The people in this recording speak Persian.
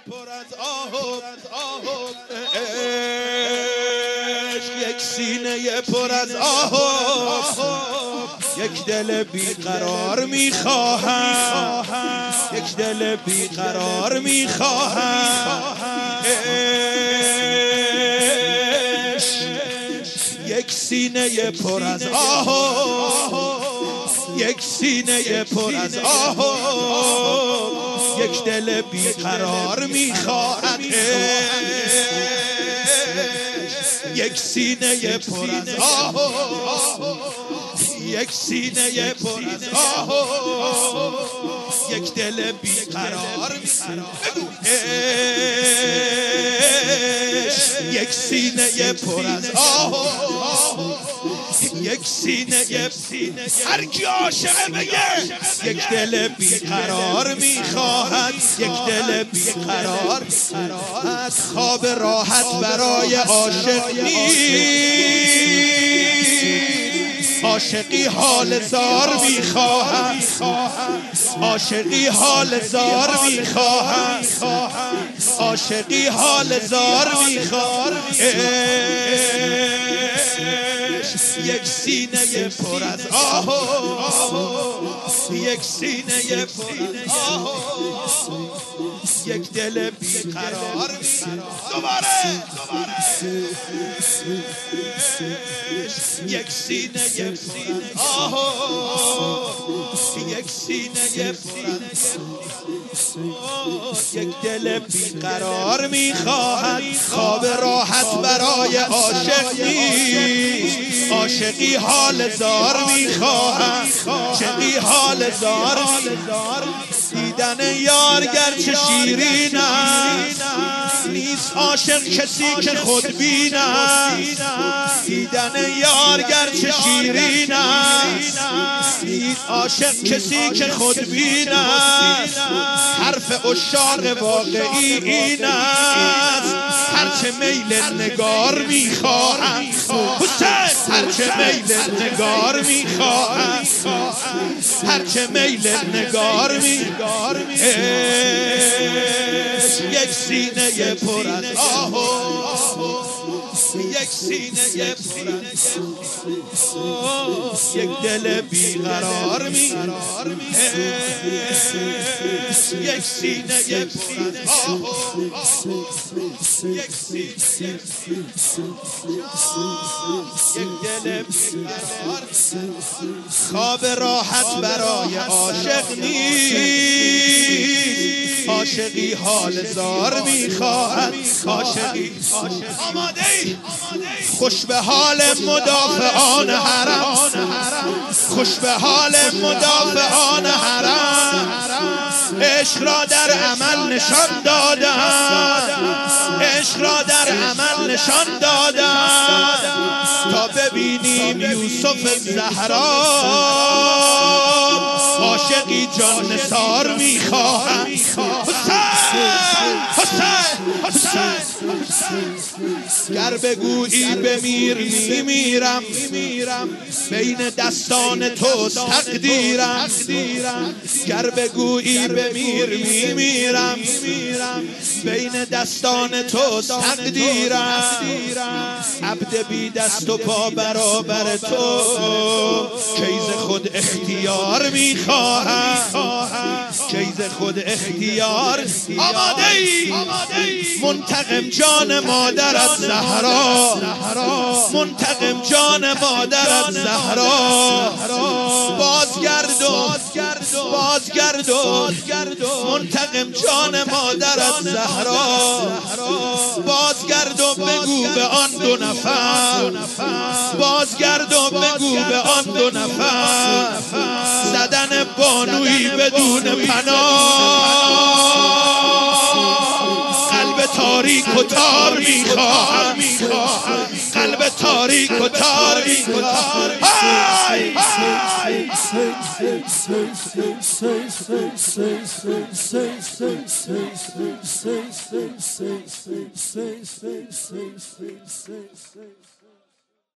پر از آه و عشق، یک سینه پر از آه و یک دل بیقرار میخواهم، یک دل بیقرار میخواهم. یک سینه پر از آه، یک سینه پر از آه، یک دل بیقرار میخواهد. یک سینه پر از آه، یک سینه پر از آه، یک دل بیقرار میخواهد. یک سینه پر از آه، یک سینه هر کی عاشق بگه یک دل بیقرار میخواهد، یک دل بیقرار. خواب راحت برای عاشق نیست، عاشقی حال زار میخواهد، عاشقی حال زار میخواهد، عاشقی حال زار میخواهد. یک سینه پر از آه، یک سینه پر از آه، یک دل بیقرار. دوباره یک سینه پر از آه، یک سینه پر از یک دل بیقرار میخواهد. خواب راحت برای عاشق نیست، عاشقی حال زار میخواهد، عاشقی حال زار. دیدن یار گرچه شیرین است، نیست عاشق کسی که خودبین است. دیدن یار گرچه شیرین است، نیست عاشق کسی که خودبین است. حرف عشاق واقعی این است، هرچه میل نگار میخواهند، هرچه میل نگار میخواهند، هرچه میل نگار میخواهند. یک سینه پر از آه، یک سینه پر از یک دل بیقرار میخواهد. یک سینه پر از آه، یک سینه یک دل بیقرار. خواب راحت برای عاشق نیست، عاشقی حال زار میخواهد، عاشقی آماده ای. خوش به حال مدافعان حرم، خوش به حال مدافعان حرم. عشق را در عمل نشان دادن، عشق را در عمل نشان دادن، تا ببینیم یوسف زهرا عاشقی جان نثار میخواهم. گر بگویی بمیر میمیرم، بین دستان توست تقدیرم. گر بگویی بمیر میمیرم، بین دستان توست تقدیرم. عبد بی دست و پا برابر تو، کیز خود اختیار میخواهم، کیز خود اختیار. آماده ای منتقم جان مادرت زهرا، منتقم جان مادرت زهرا. بازگردون منتقم جان مادرت زهرا. بازگردون بگو به آن دو نفر، بازگردون بگو به آن دو نفر، زدن بانویی بدون پناه. قلب تاریک و تار میخواهم، قلب تاریک و تار میخواهم.